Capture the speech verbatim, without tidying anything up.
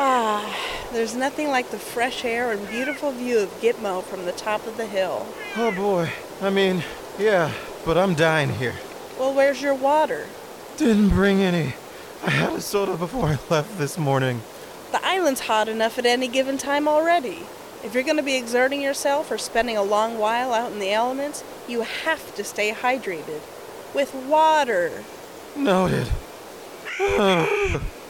Ah, there's nothing like the fresh air and beautiful view of Gitmo from the top of the hill. Oh boy. I mean, yeah, but I'm dying here. Well, where's your water? Didn't bring any. I had a soda before I left this morning. The island's hot enough at any given time already. If you're going to be exerting yourself or spending a long while out in the elements, you have to stay hydrated. With water. Noted.